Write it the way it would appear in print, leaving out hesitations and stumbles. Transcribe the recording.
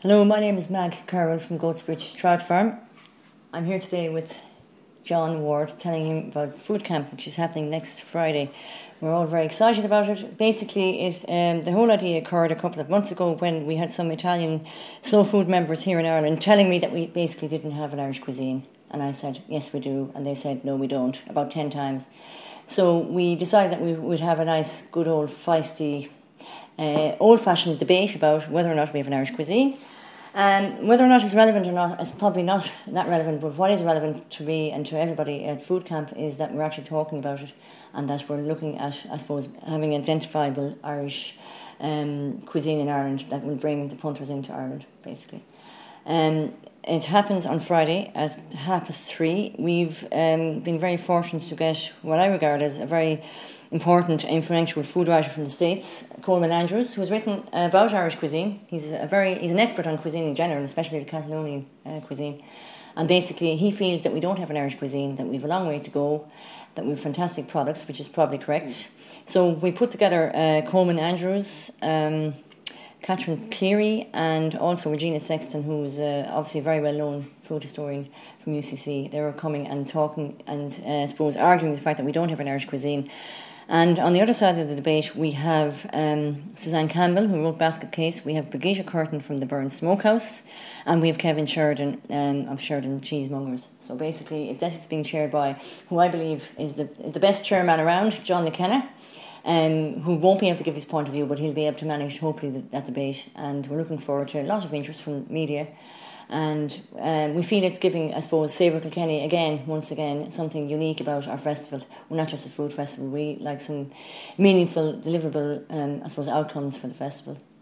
Hello, my name is Mag Carroll from Goatsbridge Trout Farm. I'm here today with John Ward, telling him about Food Camp, which is happening next Friday. We're all very excited about it. Basically, the whole idea occurred a couple of months ago when we had some Italian slow food members here in Ireland telling me that we basically didn't have an Irish cuisine. And I said, yes, we do. And they said, no, we don't, about 10 times. So we decided that we would have a nice, good old feisty, old-fashioned debate about whether or not we have an Irish cuisine. And whether or not it's relevant or not is probably not that relevant, but what is relevant to me and to everybody at Food Camp is that we're actually talking about it and that we're looking at, I suppose, having identifiable Irish cuisine in Ireland that will bring the punters into Ireland, basically. It happens on Friday at 3:30. We've been very fortunate to get what I regard as a very important, influential food writer from the States, Coleman Andrews, who has written about Irish cuisine. He's an expert on cuisine in general, especially the Catalonian cuisine. And basically, he feels that we don't have an Irish cuisine, that we have a long way to go, that we have fantastic products, which is probably correct. So we put together Coleman Andrews, Catherine Cleary, and also Regina Sexton, who's obviously a very well-known food historian from UCC. They were coming and talking and, I suppose, arguing the fact that we don't have an Irish cuisine. And on the other side of the debate, we have Suzanne Campbell, who wrote Basket Case. We have Brigitte Curtin from the Burns Smokehouse. And we have Kevin Sheridan of Sheridan Cheesemongers. So basically, this is being chaired by who I believe is the best chairman around, John McKenna, who won't be able to give his point of view, but he'll be able to manage, hopefully, that debate. And we're looking forward to a lot of interest from media. And we feel it's giving, I suppose, Savour Kilkenny once again, something unique about our festival. We're not just a food festival, we like some meaningful, deliverable, I suppose, outcomes for the festival.